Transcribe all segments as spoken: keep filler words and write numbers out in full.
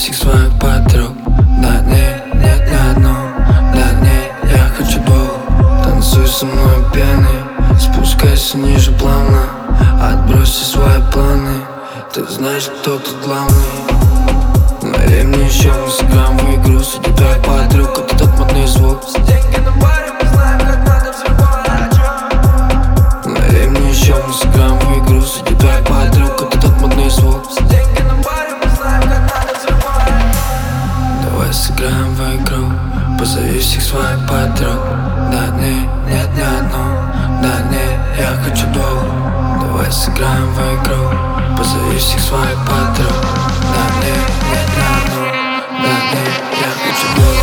всех своих подруг. Да нет, нет ни одной. Да нет, я хочу двух. Танцуй со мной пьяный, спускайся ниже плавно. Отбрось все свои планы, ты знаешь, кто тут главный. Налей мне еще, мы сыграем в игру. Среди твоих подруг это тот модный звук. Деньги на баре, мы знаем, как надо взрывать. Налей мне еще, мы сыграем в игру. Среди твоих подруг это тот модный звук. Деньги на баре, мы знаем, как надо взрывать. Давай сыграем в игру, позови всех своих подруг. Да нет, нет ни одной. Да нет, я хочу двух. Давай сыграем в игру, позови всех своих подруг. Да нет, нет ни одной. Да нет, я хочу двух.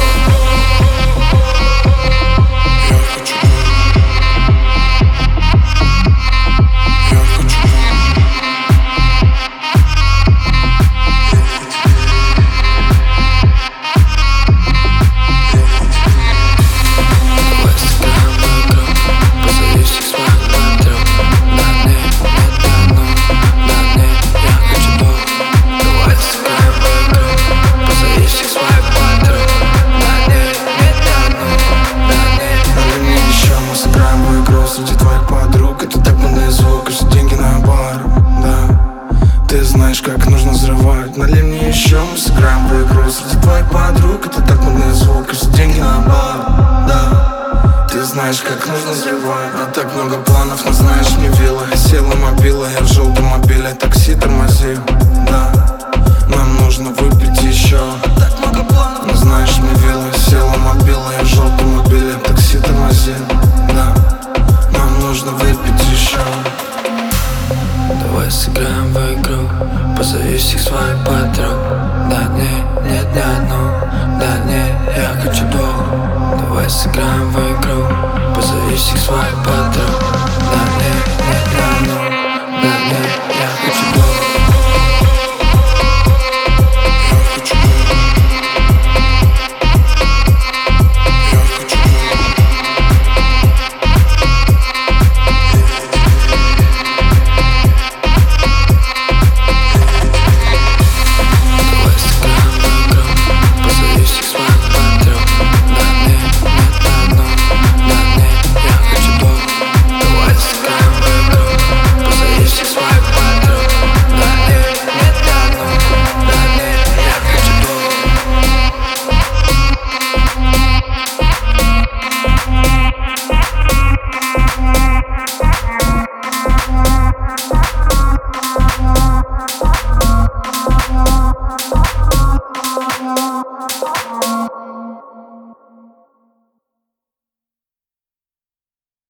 Среди твоих подруг это так модный звук. Кажется, деньги на бар, да. Ты знаешь, как нужно взрывать. Налей мне еще, мы сыграем в игру. Среди твоих подруг это так модный звук. Кажется, деньги на бар, да. Ты знаешь, как нужно взрывать. А так много планов, но знаешь, мне вилла. Села мобила, я в желтом мобиле. Такси тормозил, да. Нам нужно выпить еще. Так много планов, но знаешь, мне вилла. Села мобила, я в желтом мобиле. Такси тормозил, да. Нужно выпить еще. Давай сыграем в игру, позови всех своих подруг.